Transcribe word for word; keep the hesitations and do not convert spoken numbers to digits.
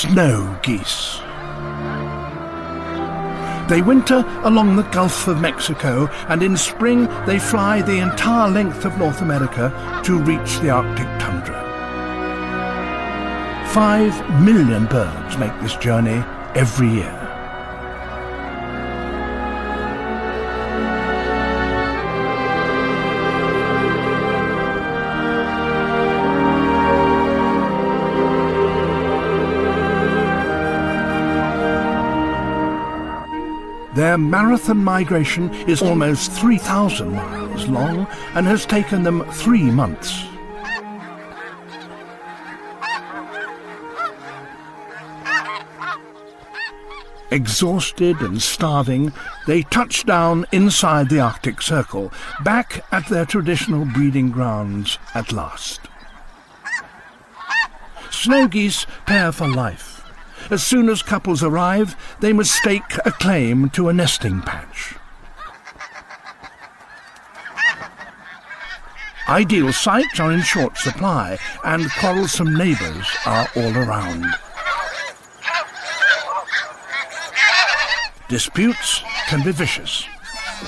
snow geese. They winter along the Gulf of Mexico, and in spring they fly the entire length of North America to reach the Arctic tundra. Five million birds make this journey every year. Their marathon migration is almost three thousand miles long and has taken them three months. Exhausted and starving, they touch down inside the Arctic Circle, back at their traditional breeding grounds at last. Snow geese pair for life. As soon as couples arrive, they must stake a claim to a nesting patch. Ideal sites are in short supply, and quarrelsome neighbours are all around. Disputes can be vicious.